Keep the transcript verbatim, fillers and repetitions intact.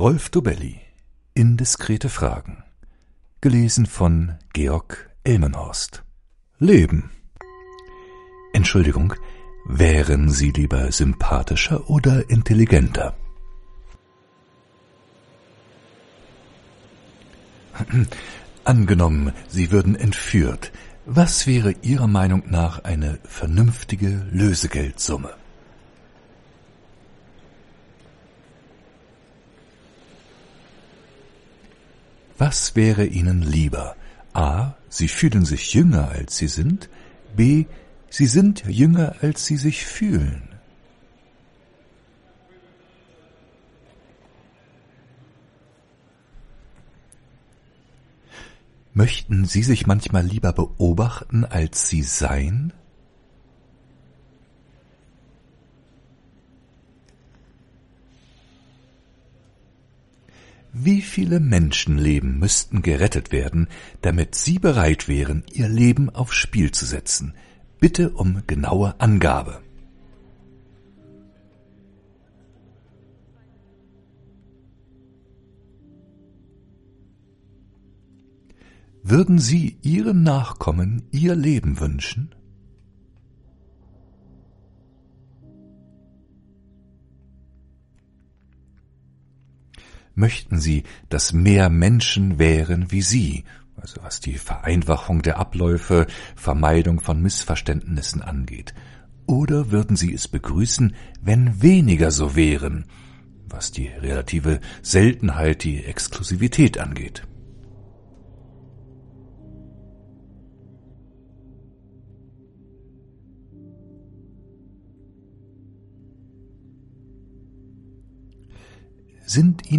Rolf Dobelli. Indiskrete Fragen. Gelesen von Georg Elmenhorst. Leben. Entschuldigung, wären Sie lieber sympathischer oder intelligenter? Angenommen, Sie würden entführt. Was wäre Ihrer Meinung nach eine vernünftige Lösegeldsumme? Was wäre Ihnen lieber? A. Sie fühlen sich jünger, als Sie sind. B. Sie sind jünger, als Sie sich fühlen. Möchten Sie sich manchmal lieber beobachten, als Sie sein? Wie viele Menschenleben müssten gerettet werden, damit Sie bereit wären, Ihr Leben aufs Spiel zu setzen? Bitte um genaue Angabe. Würden Sie Ihren Nachkommen Ihr Leben wünschen? Möchten Sie, dass mehr Menschen wären wie Sie, also was die Vereinfachung der Abläufe, Vermeidung von Missverständnissen angeht? Oder würden Sie es begrüßen, wenn weniger so wären, was die relative Seltenheit, die Exklusivität angeht? Sind Ihnen